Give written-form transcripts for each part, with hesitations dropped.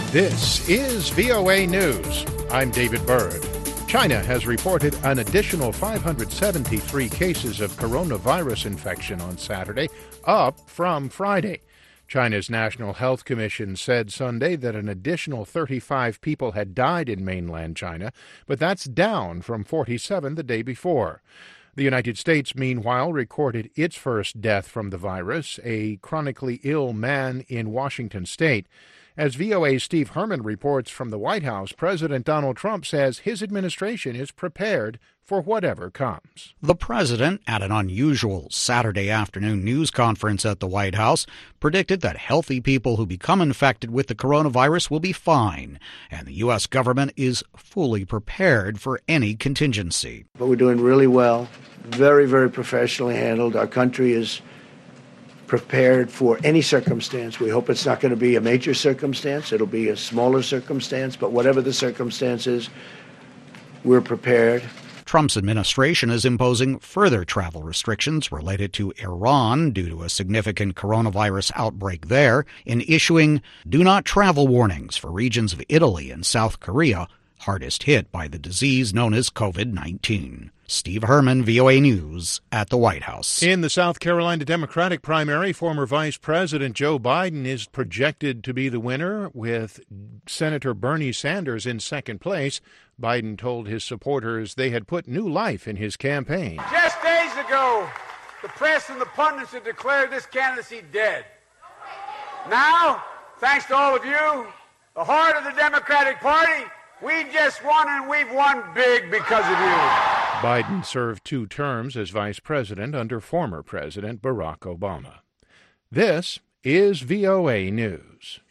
This is VOA News. I'm David Byrd. China has reported an additional 573 cases of coronavirus infection on Saturday, up from Friday. China's National Health Commission said Sunday that an additional 35 people had died in mainland China, but that's down from 47 the day before. The United States, meanwhile, recorded its first death from the virus, a chronically ill man in Washington state. As VOA's Steve Herman reports from the White House, President Donald Trump says his administration is prepared for whatever comes. The president, at an unusual Saturday afternoon news conference at the White House, predicted that healthy people who become infected with the coronavirus will be fine, and the U.S. government is fully prepared for any contingency. But we're doing really well, very, very professionally handled. Our country is prepared for any circumstance. We hope it's not going to be a major circumstance. It'll be a smaller circumstance, but whatever the circumstance is, we're prepared. Trump's administration is imposing further travel restrictions related to Iran due to a significant coronavirus outbreak there, in issuing do not travel warnings for regions of Italy and South Korea, hardest hit by the disease known as COVID-19. Steve Herman, VOA News, at the White House. In the South Carolina Democratic primary, former Vice President Joe Biden is projected to be the winner, with Senator Bernie Sanders in second place. Biden told his supporters they had put new life in his campaign. Just days ago, the press and the pundits had declared this candidacy dead. Now, thanks to all of you, the heart of the Democratic Party, we just won, and we've won big because of you. Biden served 2 terms as vice president under former President Barack Obama. This is VOA News.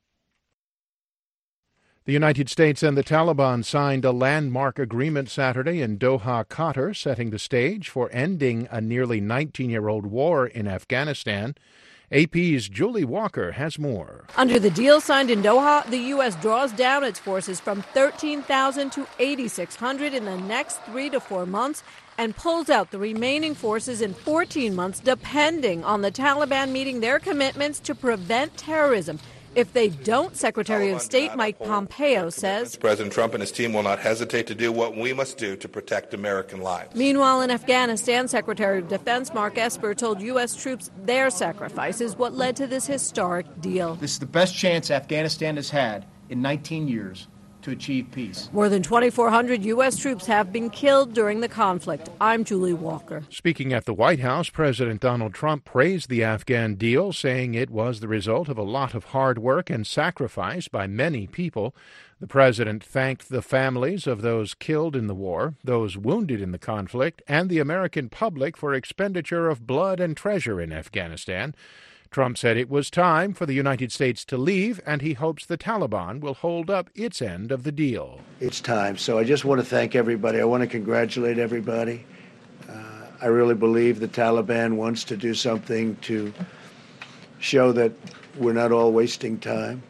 The United States and the Taliban signed a landmark agreement Saturday in Doha, Qatar, setting the stage for ending a nearly 19-year-old war in Afghanistan. AP's Julie Walker has more. Under the deal signed in Doha, the U.S. draws down its forces from 13,000 to 8,600 in the next 3 to 4 months and pulls out the remaining forces in 14 months, depending on the Taliban meeting their commitments to prevent terrorism. If they don't, Secretary of State Mike Pompeo says President Trump and his team will not hesitate to do what we must do to protect American lives. Meanwhile, in Afghanistan, Secretary of Defense Mark Esper told U.S. troops their sacrifice is what led to this historic deal. This is the best chance Afghanistan has had in 19 years to achieve peace. More than 2,400 U.S. troops have been killed during the conflict. I'm Julie Walker. Speaking at the White House, President Donald Trump praised the Afghan deal, saying it was the result of a lot of hard work and sacrifice by many people. The president thanked the families of those killed in the war, those wounded in the conflict, and the American public for expenditure of blood and treasure in Afghanistan. Trump said it was time for the United States to leave, and he hopes the Taliban will hold up its end of the deal. It's time. So I just want to thank everybody. I want to congratulate everybody. I really believe the Taliban wants to do something to show that we're not all wasting time.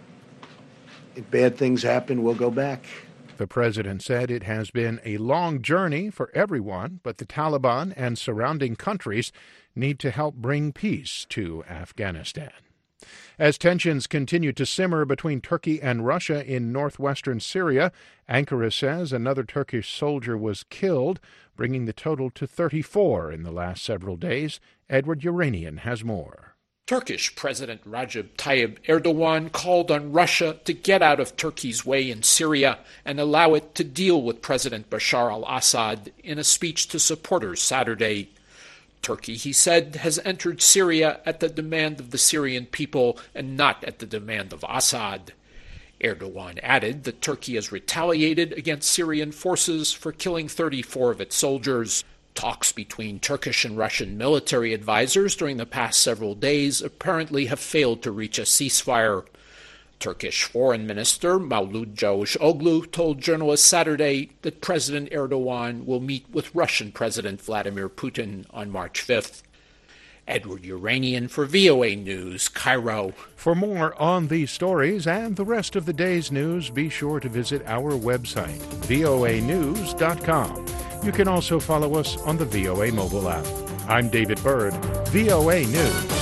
If bad things happen, we'll go back. The president said it has been a long journey for everyone, but the Taliban and surrounding countries need to help bring peace to Afghanistan. As tensions continue to simmer between Turkey and Russia in northwestern Syria, Ankara says another Turkish soldier was killed, bringing the total to 34 in the last several days. Edward Uranian has more. Turkish President Recep Tayyip Erdogan called on Russia to get out of Turkey's way in Syria and allow it to deal with President Bashar al-Assad in a speech to supporters Saturday. Turkey, he said, has entered Syria at the demand of the Syrian people and not at the demand of Assad. Erdogan added that Turkey has retaliated against Syrian forces for killing 34 of its soldiers. Talks between Turkish and Russian military advisors during the past several days apparently have failed to reach a ceasefire. Turkish Foreign Minister Mevlut Cavusoglu told journalists Saturday that President Erdogan will meet with Russian President Vladimir Putin on March 5th. Edward Uranian for VOA News, Cairo. For more on these stories and the rest of the day's news, be sure to visit our website, voanews.com. You can also follow us on the VOA mobile app. I'm David Byrd, VOA News.